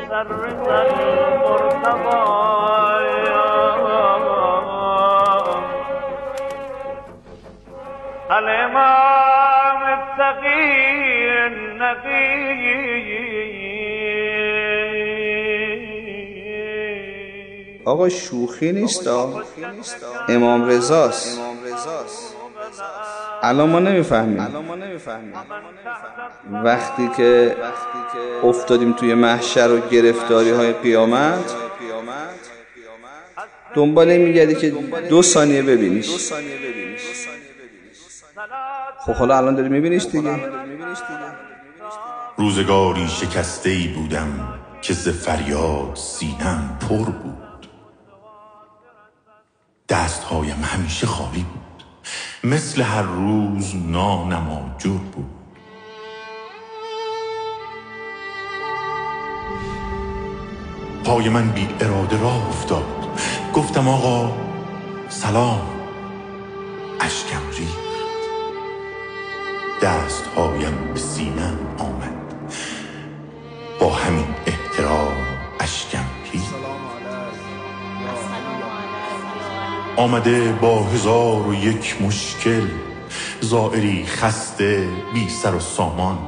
الامام التقی النقی. آقا شوخی نیست، امام رضاست. الان ما نمیفهمیم وقتی که افتادیم توی محشر و گرفتاری های قیامت دنبال میگردی که 2 ثانیه ببینیش. خب حالا الان داری میبینیش دیگه. روزگاری شکسته‌ای بودم که ز فریاد سینه‌ام پر بود. دستهایم همیشه خالی بود، مثل هر روز نانم آجر بود. پای من بی اراده راه افتاد، گفتم آقا سلام. اشکم ریخت، دستهایم به سینه‌ام آمد، با همین احترام اشکم ریخت. آمده با 1001 مشکل، زائری خسته بی سر و سامان.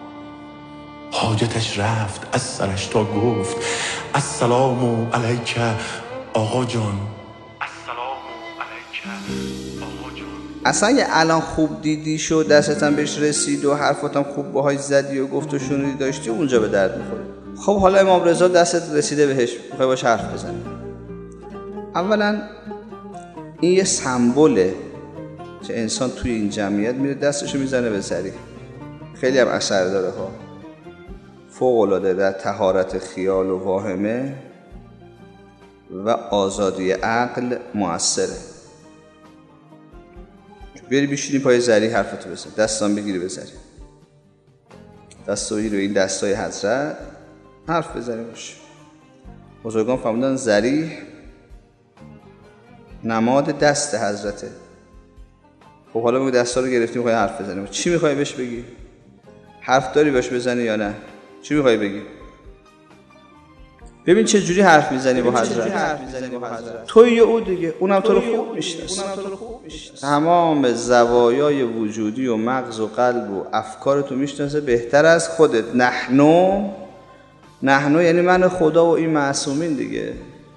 حاجتش رفت از سرش تا گفت السلام علیک آقا جان. السلام علیک آقا جان. اصلا یه الان خوب دیدی شد، دستتم بهش رسید و حرفاتم خوب باهاش زدی و گفت و شنودی داشتی، اونجا به درد میخوره. خب حالا امام رضا دستت رسیده بهش، میخوای باش حرف بزنی. اولا این یه سمبوله که انسان توی این جمعیت میره دستشو میزنه به زری. خیلی هم اثر داره ها، فوق‌العاده در طهارت خیال و واهمه و آزادی عقل مؤثره. بری بشینی پای زری حرفتو بزن، دستان بگیری به زری، دستو بگیری به این دستای حضرت حرف بزنی باشه. بزرگان فرمودن زری نماد دست حضرته. خب حالا ما دستا رو گرفتیم میخوای حرف بزنیم، چی میخوای بهش بگی؟ حرف داری باش بزنی یا نه؟ چی میخوای بگی؟ ببین چه جوری حرف میزنی با حضرت. توی او دیگه، اونم تو رو خوب میشناسه. تمام زوایای وجودی و مغز و قلب و افکار تو میشناسه بهتر از خودت. نحنو یعنی من خدا و این معصومین دیگه.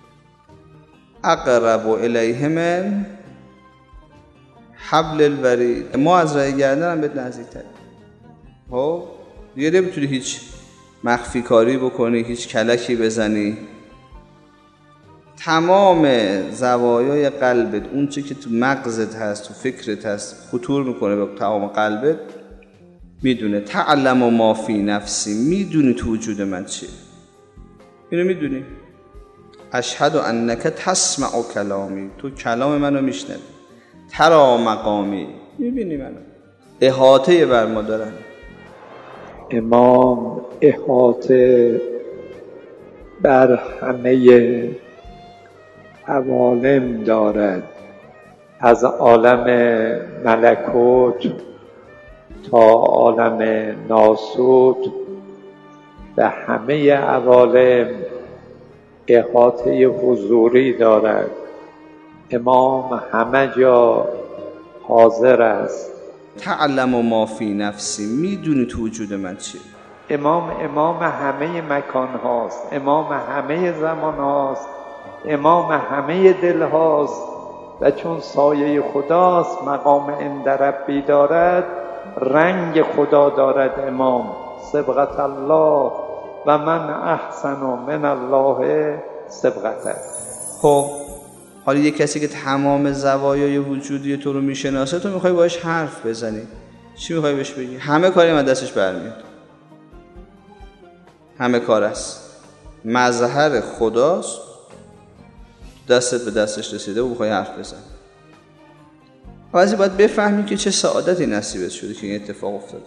اقرب الیه من حبل الورید، ما از راه گردن هم بهت نزدیک‌تریم. خب دیگه نمیتونی هیچ مخفی کاری بکنی، هیچ کلکی بزنی. تمام زوایای قلبت، اون چی که تو مغزت هست، تو فکرت هست، خطور میکنه به تمام قلبت، میدونه. تعلم ما فی نفسی، میدونی تو وجود من چیه، اینو میدونی. اشهد انک تسمع کلامی، تو کلام منو میشنوی. ترا مقامی، میبینی منو. احاطه بر ما دارن. امام احاطه بر همه عوالم دارد، از عالم ملکوت تا عالم ناسوت، به همه عوالم احاطه حضوری دارد. امام همه جا حاضر است. تعلم ما فی نفسی، میدونی تو وجود من چیه. امام همه مکان هاست، امام همه زمان هاست، امام همه دل هاست و چون سایه خداست، مقام عند ربی دارد، رنگ خدا دارد. امام صبغت الله و من احسن من الله صبغته. خب حالا یه کسی که تمام زوایای وجودی تو رو میشناسه، تو میخوای باش حرف بزنی، چی میخوای بهش بگی؟ همه کاری من دستش برمیاد، همه کار است، مظهر خداست، دستت به دستش رسیده و میخوای حرف بزنی. بعضی باید بفهمی که چه سعادتی نصیبت شده که این اتفاق افتاده.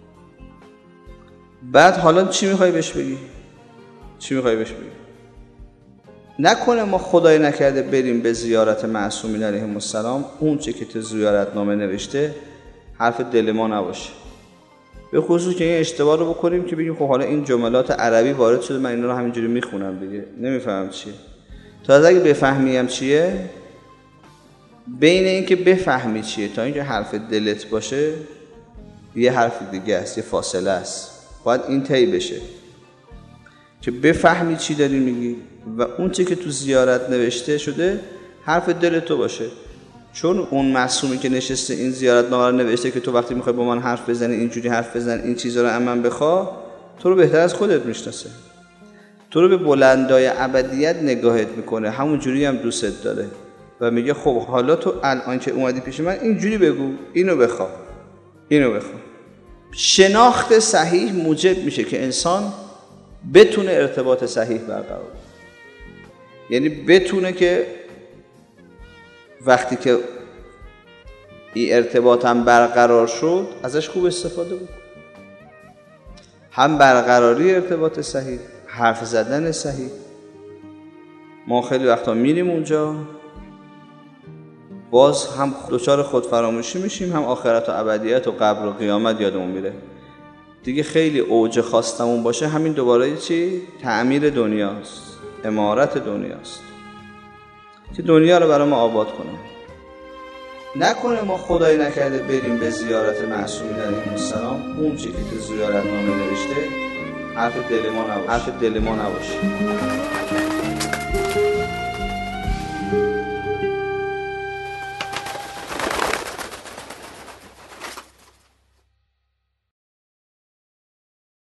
بعد حالا چی میخوای بهش بگی؟ چی میخوای بهش بگی؟ نکنه ما خدای نکرده بریم به زیارت معصومین علیهم السلام، اون چه که تو زیارت نامه نوشته حرف دل ما نباشه. به خصوص که این اشتباه رو بکنیم که بگیم خب حالا این جملات عربی وارد شده، من اینا رو همینجوری میخونم دیگه، نمیفهمم چیه. تا اگه بفهمیم چیه، بین این که بفهمی چیه تا اینکه حرف دلت باشه یه حرف دیگه است، یه فاصله است. باید این طی بشه که بفهمی چی داری میگی و اون چی که تو زیارت نوشته شده حرف دل تو باشه. چون اون معصومی که نشسته این زیارتنامه رو نوشته که تو وقتی میخوای با من حرف بزنی اینجوری حرف بزن، این چیزا رو من بخوا، تو رو بهتر از خودت میشناسه، تو رو به بلندای ابدیت نگاهت میکنه، همون جوری هم دوستت داره و میگه خب حالا تو الان که اومدی پیش من اینجوری بگو، اینو بخوا، اینو بخوا. شناخت صحیح موجب میشه که انسان بتونه ارتباط صحیح برقرار کنه. یعنی بتونه که وقتی که این ارتباط هم برقرار شد ازش خوب استفاده بود. هم برقراری ارتباط صحیح، حرف زدن صحیح. ما خیلی وقتا میریم اونجا باز هم دچار خودفراموشی میشیم، هم آخرت و ابدیت و قبر و قیامت یادمون میره دیگه. خیلی اوج خواستمون باشه همین دوباره چی؟ تعمیر دنیاست، عمارت دنیاست که دنیا رو برای ما آباد کنه. نکنه ما خدای نکرده بریم به زیارت معصومین علیهم السلام، اون چی که تو زیارتنامه نوشته حرف دل ما نباشه.